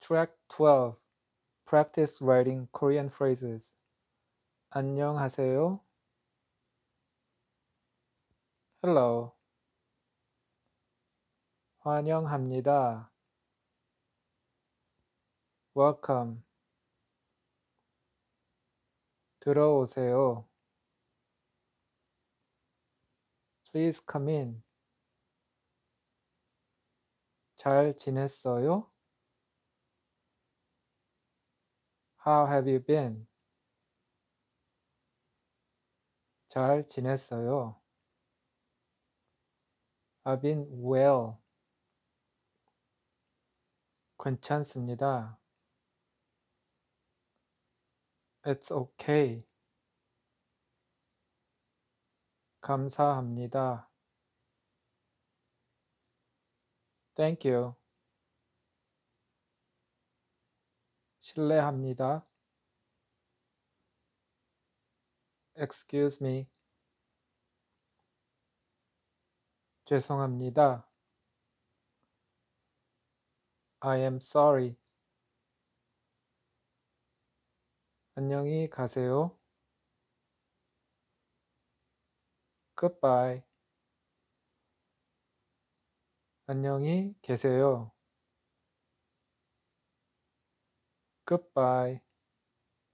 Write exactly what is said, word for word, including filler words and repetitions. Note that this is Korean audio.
Track twelve. Practice writing Korean phrases. 안녕하세요. Hello. 환영합니다. Welcome. 들어오세요. Please come in. 잘 지냈어요? How have you been? 잘 지냈어요. I've been well. 괜찮습니다. It's okay. 감사합니다. Thank you. 실례합니다. Excuse me. 죄송합니다. I am sorry. 안녕히 가세요. Goodbye. 안녕히 계세요. Goodbye.